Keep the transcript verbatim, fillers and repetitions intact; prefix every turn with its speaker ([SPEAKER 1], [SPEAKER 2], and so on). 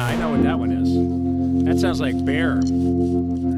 [SPEAKER 1] Yeah, I know what that one is. That sounds like bear.